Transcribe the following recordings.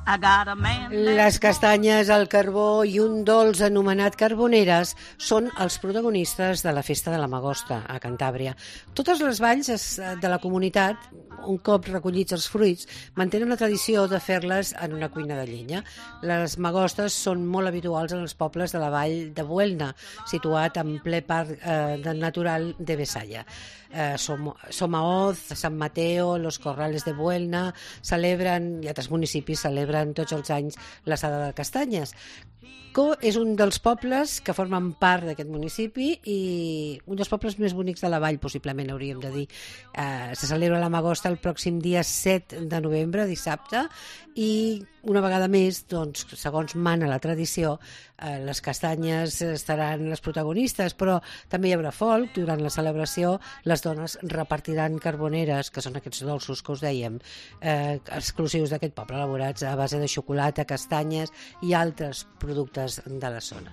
Les castanyes, el carbó i un dolç anomenat carboneres són els protagonistes de la festa de la Magosta a Cantàbria. Totes les valls de la comunitat, un cop recollits els fruits, mantenen la tradició de fer-les en una cuina de llenya. Les magostes són molt habituals en els pobles de la vall de Buelna, situat en ple parc natural de Besaya. Somaoz, San Mateo, Los Corrales de Buelna celebren, i altres municipis celebren tots els anys l'assada de castanyes. Co és un dels pobles que formen part d'aquest municipi i un dels pobles més bonics de la vall, possiblement hauríem de dir. Se celebra la Magosta el pròxim dia 7 de novembre, dissabte, i una vegada més, doncs, segons mana la tradició, les castanyes estaran les protagonistes, però també hi haurà folk. Durant la celebració les dones repartiran carboneres, que són aquests dolços que us dèiem, exclusius d'aquest poble, elaborats a base de xocolata, castanyes i altres productes de la zona.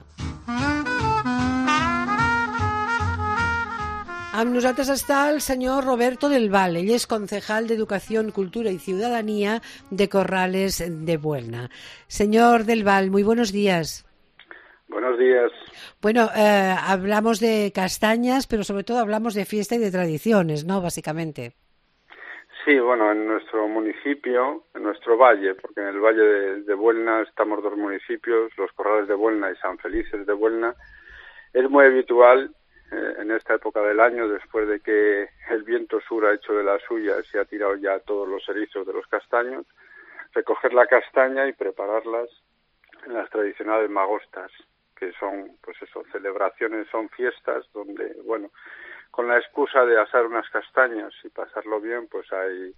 Amb nosaltres està el senyor Roberto del Val. Ell és concejal de Educación, Cultura y Ciudadanía de Corrales de Buelna. Señor del Val, muy buenos días. Buenos días. Bueno, hablamos de castañas, pero sobre todo hablamos de fiesta y de tradiciones, ¿no? Básicamente. Sí, bueno, en nuestro municipio, en nuestro valle, porque en el valle de Buelna estamos dos municipios, Los Corrales de Buelna y San Felices de Buelna, es muy habitual en esta época del año, después de que el viento sur ha hecho de las suyas y ha tirado ya todos los erizos de los castaños, recoger la castaña y prepararlas en las tradicionales magostas, que son, pues eso, celebraciones, son fiestas donde, bueno, con la excusa de asar unas castañas y pasarlo bien, pues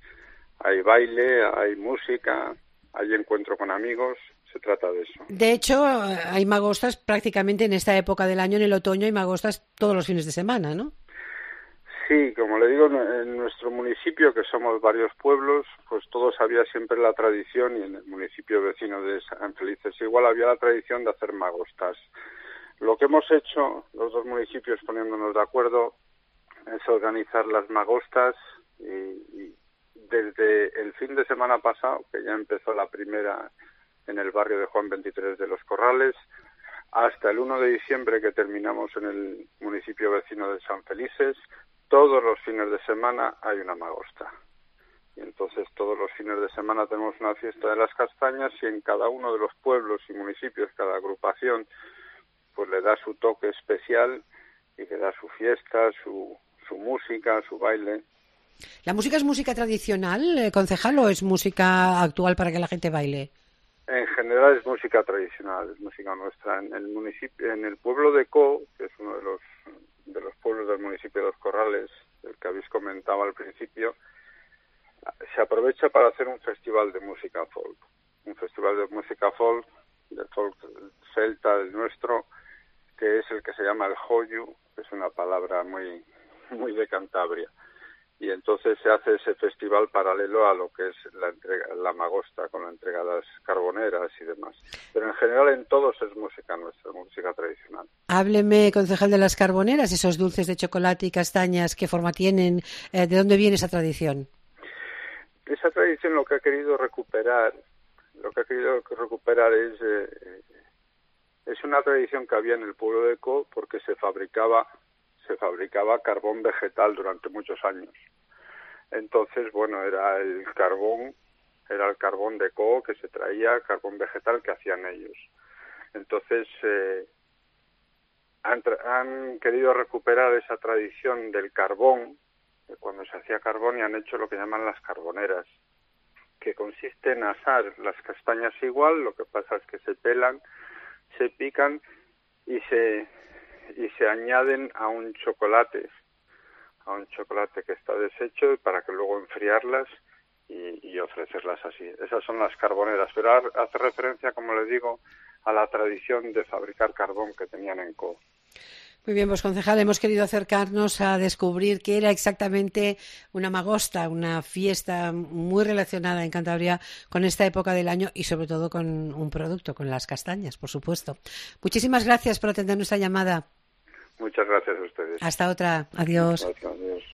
hay baile, hay música, hay encuentro con amigos. Se trata de eso. De hecho, hay magostas prácticamente en esta época del año, en el otoño, hay magostas todos los fines de semana, ¿no? Sí, como le digo, en nuestro municipio, que somos varios pueblos, pues todos había siempre la tradición, y en el municipio vecino de San Felices igual había la tradición de hacer magostas. Lo que hemos hecho, los dos municipios poniéndonos de acuerdo, es organizar las magostas y desde el fin de semana pasado, que ya empezó la primera en el barrio de Juan 23 de Los Corrales, hasta el 1 de diciembre que terminamos en el municipio vecino de San Felices, todos los fines de semana hay una magosta. Y entonces todos los fines de semana tenemos una fiesta de las castañas y en cada uno de los pueblos y municipios, cada agrupación, pues le da su toque especial y le da su fiesta, su música, su baile. ¿La música es música tradicional, concejal, o es música actual para que la gente baile? En general es música tradicional, es música nuestra. En el municipio, en el pueblo de Co, que es uno de los pueblos del municipio de Los Corrales, el que habéis comentado al principio, se aprovecha para hacer un festival de música folk. Un festival de música folk, de folk celta, el nuestro, que es el que se llama el Joyu, que es una palabra muy de Cantabria. Y entonces se hace ese festival paralelo a lo que es la Magosta, con la entrega de las carboneras y demás. Pero en general en todos es música nuestra, música tradicional. Hábleme, concejal, de las carboneras, esos dulces de chocolate y castañas, ¿qué forma tienen? ¿De dónde viene esa tradición? Esa tradición lo que ha querido recuperar es una tradición que había en el pueblo de Co, porque se fabricaba carbón vegetal durante muchos años. Entonces, bueno, era el carbón de Co que se traía, carbón vegetal que hacían ellos. Entonces, han querido recuperar esa tradición del carbón, de cuando se hacía carbón, y han hecho lo que llaman las carboneras, que consiste en asar las castañas igual, lo que pasa es que se pelan, se pican y se añaden a un chocolate que está deshecho, para que luego enfriarlas y ofrecerlas así. Esas son las carboneras, pero hace referencia, como le digo, a la tradición de fabricar carbón que tenían en Co. Muy bien, pues concejal, hemos querido acercarnos a descubrir qué era exactamente una magosta, una fiesta muy relacionada en Cantabria con esta época del año y sobre todo con un producto, con las castañas, por supuesto. Muchísimas gracias por atender nuestra llamada. Muchas gracias a ustedes. Hasta otra. Adiós. Gracias, adiós.